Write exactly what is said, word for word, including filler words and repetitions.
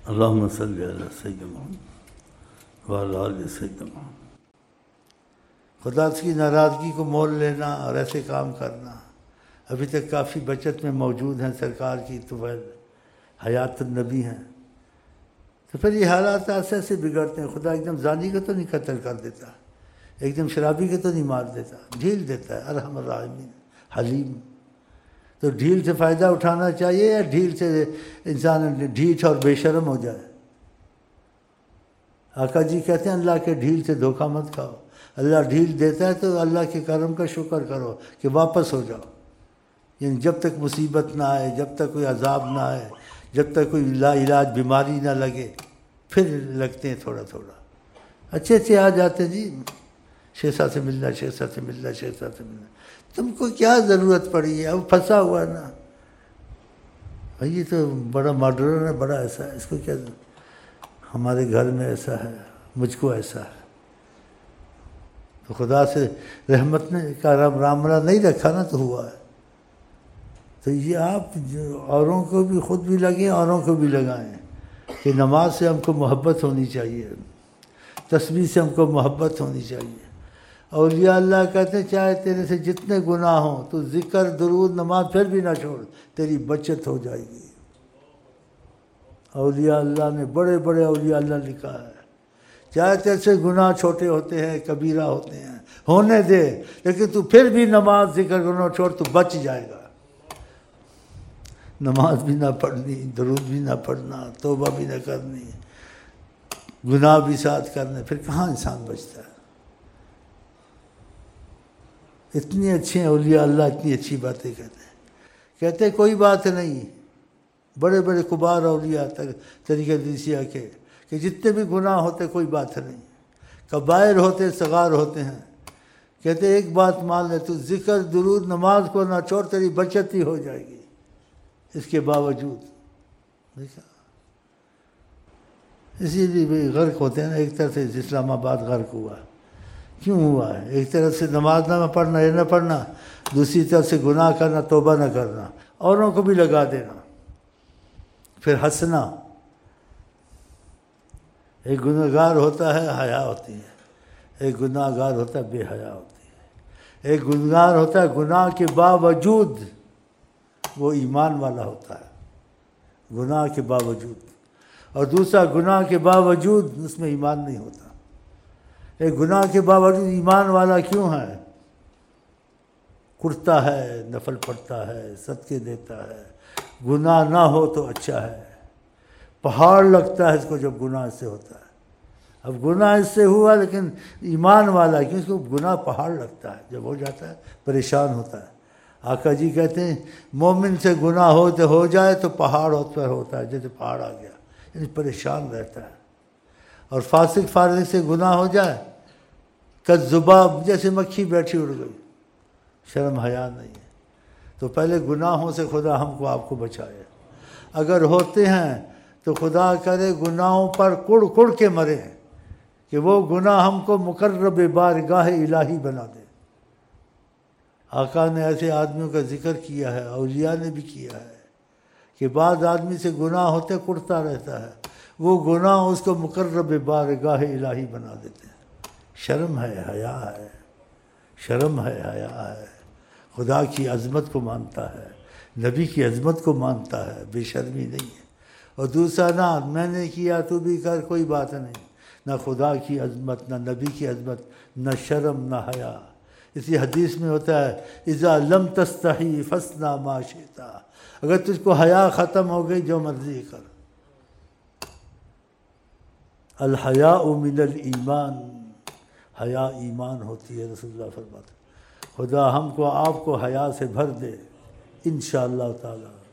اللہم صلی علی سیدنا محمد وعلی آل سیدنا محمد۔ خدا کی ناراضگی کو مول لینا اور ایسے کام کرنا، ابھی تک کافی بچت میں موجود ہیں سرکار کی طفیل حیات النبی ہیں، تو پھر یہ حالات ایسے ایسے بگڑتے ہیں۔ خدا ایک دم زانی کو تو نہیں قتل کر دیتا، ایک دم شرابی کو تو نہیں مار دیتا، ڈھیل دیتا ہے، ارحم الراحمین حلیم۔ تو ڈھیل سے فائدہ اٹھانا چاہیے یا ڈھیل سے انسان ڈھیٹ اور بے شرم ہو جائے؟ آقا جی کہتے ہیں اللہ کے ڈھیل سے دھوکہ مت کھاؤ، اللہ ڈھیل دیتا ہے تو اللہ کے کرم کا شکر کرو کہ واپس ہو جاؤ، یعنی جب تک مصیبت نہ آئے، جب تک کوئی عذاب نہ آئے، جب تک کوئی لا علاج بیماری نہ لگے، پھر لگتے ہیں تھوڑا تھوڑا، اچھے اچھے آ جاتے ہیں جی شیخ صاحب سے ملنا، شیخ صاحب سے ملنا، شیخ صاحب سے ملنا۔ تم کو کیا ضرورت پڑی ہے؟ اب پھنسا ہوا ہے نا بھائی، یہ تو بڑا ماڈرن ہے، بڑا ایسا ہے، اس کو کیا، ہمارے گھر میں ایسا ہے، مجھ کو ایسا ہے، تو خدا سے رحمت نے کا رام راملہ نہیں رکھا نا تو ہوا ہے۔ تو یہ آپ جو اوروں کو بھی خود بھی لگیں، اوروں کو بھی لگائیں کہ نماز سے ہم کو محبت ہونی چاہیے، تسبیح سے ہم کو محبت ہونی چاہیے۔ اولیاء اللہ کہتے ہیں چاہے تیرے سے جتنے گناہ ہوں تو ذکر درود نماز پھر بھی نہ چھوڑ، تیری بچت ہو جائے گی۔ اولیاء اللہ نے، بڑے بڑے اولیاء اللہ نے لکھا ہے چاہے تیرے سے گناہ چھوٹے ہوتے ہیں، کبیرہ ہوتے ہیں، ہونے دے، لیکن تو پھر بھی نماز ذکر گناہ چھوڑ تو بچ جائے گا۔ نماز بھی نہ پڑھنی، درود بھی نہ پڑھنا، توبہ بھی نہ کرنی، گناہ بھی ساتھ کرنے، پھر کہاں انسان بچتا ہے؟ اتنی اچھے اولیاء اللہ اتنی اچھی باتیں کہتے ہیں، کہتے ہیں کوئی بات نہیں، بڑے بڑے کبار اولیاء طریقہ دیسیہ کے کہ جتنے بھی گناہ ہوتے کوئی بات نہیں، کبائر ہوتے صغار ہوتے ہیں، کہتے ایک بات مان لے، تو ذکر درود نماز کو نہ چھوڑ، تیری بچت ہی ہو جائے گی۔ اس کے باوجود دیکھا، اسی لیے بھی غرق ہوتے ہیں نا، ایک طرح سے اسلام آباد غرق ہوا، کیوں ہوا ہے؟ ایک طرف سے نماز نہ پڑھنا، یہ نہ پڑھنا، دوسری طرف سے گناہ کرنا، توبہ نہ کرنا، اوروں کو بھی لگا دینا، پھر ہنسنا۔ ایک گناہ گار ہوتا ہے حیا ہوتی ہے، ایک گناہ گار ہوتا ہے بے حیا ہوتی ہے۔ ایک گناہ گار ہوتا ہے گناہ کے باوجود وہ ایمان والا ہوتا ہے، گناہ کے باوجود، اور دوسرا گناہ کے باوجود اس میں ایمان نہیں ہوتا۔ ایک گناہ کے باوجود ایمان والا کیوں ہے؟ کرتا ہے، نفل پڑھتا ہے، صدقے دیتا ہے، گناہ نہ ہو تو اچھا ہے، پہاڑ لگتا ہے اس کو جب گناہ اس سے ہوتا ہے۔ اب گناہ اس سے ہوا لیکن ایمان والا کیوں، اس کو گناہ پہاڑ لگتا ہے، جب ہو جاتا ہے پریشان ہوتا ہے۔ آقا جی کہتے ہیں مومن سے گناہ ہو تو ہو جائے تو پہاڑ ہوتا ہوتا ہے، جیسے پہاڑ آ گیا، یعنی پریشان رہتا ہے۔ اور فاسق فارغ سے گناہ ہو جائے کذباب، جیسے مکھی بیٹھی اڑ گئی، شرم حیا نہیں ہے۔ تو پہلے گناہوں سے خدا ہم کو آپ کو بچائے، اگر ہوتے ہیں تو خدا کرے گناہوں پر کڑ کڑ کے مرے کہ وہ گناہ ہم کو مقرب بارگاہ الہی بنا دے۔ آقا نے ایسے آدمیوں کا ذکر کیا ہے، اولیاء نے بھی کیا ہے کہ بعض آدمی سے گناہ ہوتے کڑتا رہتا ہے، وہ گناہ اس کو مقرب بارگاہ الہی بنا دیتے ہیں۔ شرم ہے، حیا ہے، شرم ہے، حیا ہے، خدا کی عظمت کو مانتا ہے، نبی کی عظمت کو مانتا ہے، بے شرمی نہیں ہے۔ اور دوسرا نہ میں نے کیا تو بھی کر، کوئی بات نہیں، نہ خدا کی عظمت، نہ نبی کی عظمت، نہ شرم، نہ حیا۔ اسی حدیث میں ہوتا ہے اذا لم تستحی فاصنع ما شئت، اگر تجھ کو حیا ختم ہو گئی جو مرضی کر۔ الحیاء من الایمان، حیا ایمان ہوتی ہے، رسول اللہ فرماتے ہیں۔ خدا ہم کو آپ کو حیا سے بھر دے انشاءاللہ تعالی۔